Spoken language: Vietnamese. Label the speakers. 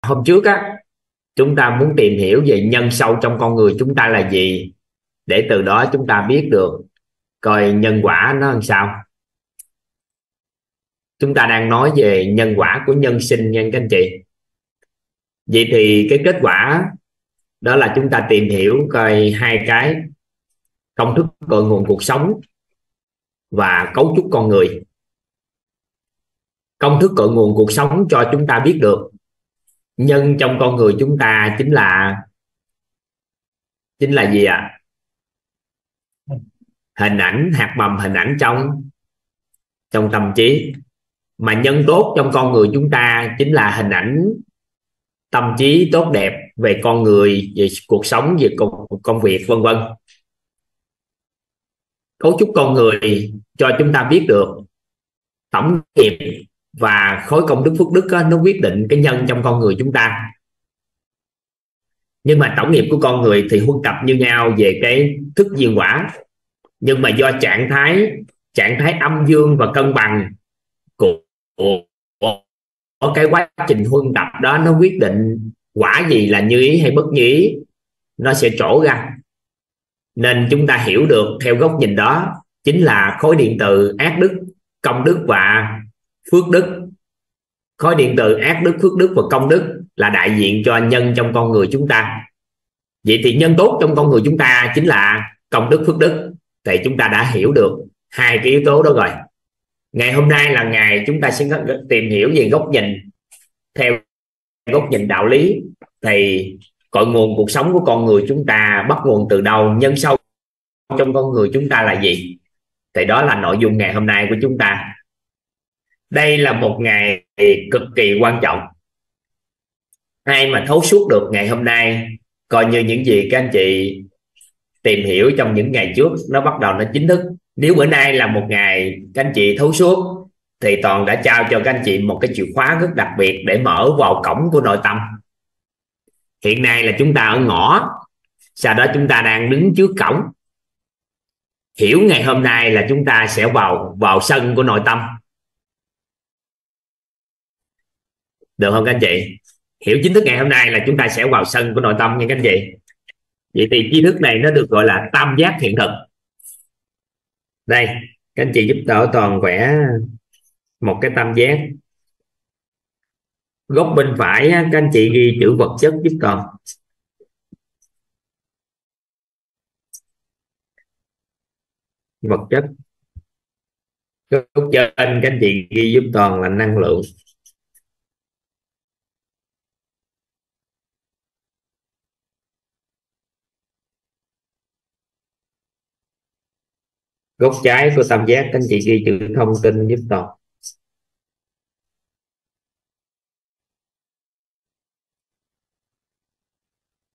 Speaker 1: hôm trước á, chúng ta muốn tìm hiểu về nhân sâu trong con người chúng ta là gì, để từ đó chúng ta biết được coi nhân quả nó làm sao. Chúng ta đang nói về nhân quả của nhân sinh nha các anh chị. Vậy thì cái kết quả đó là chúng ta tìm hiểu coi hai cái: công thức cội nguồn cuộc sống và cấu trúc con người. Công thức cội nguồn cuộc sống cho chúng ta biết được nhân trong con người chúng ta chính là gì ạ? Hình ảnh, hạt mầm hình ảnh trong trong tâm trí. Mà nhân tốt trong con người chúng ta chính là hình ảnh tâm trí tốt đẹp về con người, về cuộc sống, về công việc, vân vân. Cấu trúc con người cho chúng ta biết được tổng nghiệp và khối công đức phước đức đó, nó quyết định cái nhân trong con người chúng ta. Nhưng mà tổng nghiệp của con người thì huân tập như nhau về cái thức duyên quả, nhưng mà do trạng thái âm dương và cân bằng của, của cái quá trình huân tập đó, nó quyết định quả gì là như ý hay bất như ý, nó sẽ trổ ra. Nên chúng ta hiểu được theo góc nhìn đó chính là khối điện từ ác đức, công đức và phước đức. Khối điện từ ác đức, phước đức và công đức là đại diện cho nhân trong con người chúng ta. Vậy thì nhân tốt trong con người chúng ta chính là công đức, phước đức. Thì chúng ta đã hiểu được hai cái yếu tố đó rồi. Ngày hôm nay là ngày chúng ta sẽ tìm hiểu về góc nhìn theo góc nhìn đạo lý. Thì cội nguồn cuộc sống của con người chúng ta bắt nguồn từ đâu, nhân sâu trong con người chúng ta là gì? Thì đó là nội dung ngày hôm nay của chúng ta. Đây là một ngày cực kỳ quan trọng. Ai mà thấu suốt được ngày hôm nay, coi như những gì các anh chị tìm hiểu trong những ngày trước nó bắt đầu nó chính thức. Nếu bữa nay là một ngày các anh chị thấu suốt thì Toàn đã trao cho các anh chị một cái chìa khóa rất đặc biệt để mở vào cổng của nội tâm. Hiện nay là chúng ta ở ngõ, sau đó chúng ta đang đứng trước cổng. Hiểu ngày hôm nay là chúng ta sẽ vào sân của nội tâm, được không các anh chị? Hiểu chính thức ngày hôm nay là chúng ta sẽ vào sân của nội tâm nha các anh chị. Vậy thì tri thức này nó được gọi là tam giác hiện thực. Đây, các anh chị giúp đỡ Toàn vẽ một cái tam giác. Góc bên phải các anh chị ghi chữ vật chất giúp Toàn. Vật chất. Góc trên các anh chị ghi giúp Toàn là năng lượng. Góc trái của tam giác các anh chị ghi chữ thông tin giúp Toàn.